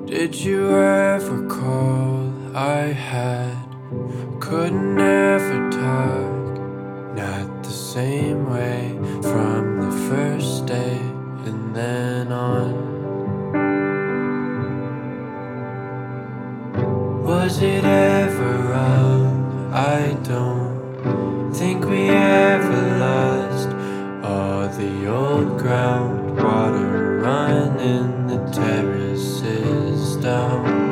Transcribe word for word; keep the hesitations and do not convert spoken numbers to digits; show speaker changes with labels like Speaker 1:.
Speaker 1: Did you ever call? I had, couldn't ever talk, not the same way from the first day and then on. Was it ever wrong? I don't think we ever lost all the old ground, water running the terraces down.